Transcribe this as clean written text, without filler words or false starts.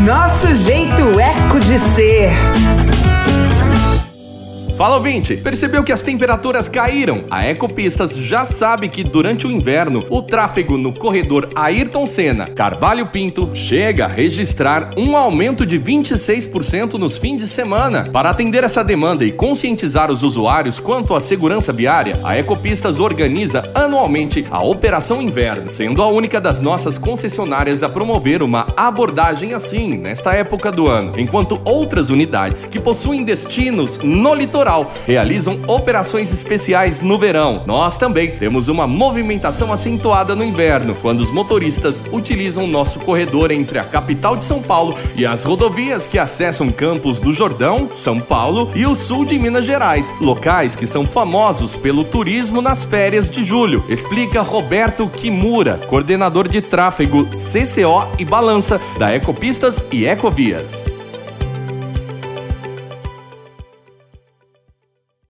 Nosso jeito eco de ser. Fala, ouvinte! Percebeu que as temperaturas caíram? A Ecopistas já sabe que durante o inverno, o tráfego no corredor Ayrton Senna, Carvalho Pinto, chega a registrar um aumento de 26% nos fins de semana. Para atender essa demanda e conscientizar os usuários quanto à segurança viária, a Ecopistas organiza anualmente a Operação Inverno, sendo a única das nossas concessionárias a promover uma abordagem assim, nesta época do ano, enquanto outras unidades que possuem destinos no litoral realizam operações especiais no verão. Nós também temos uma movimentação acentuada no inverno, quando os motoristas utilizam nosso corredor entre a capital de São Paulo e as rodovias que acessam Campos do Jordão, São Paulo e o sul de Minas Gerais, locais que são famosos pelo turismo nas férias de julho. Explica Roberto Kimura, coordenador de tráfego CCO e balança da Ecopistas e Ecovias.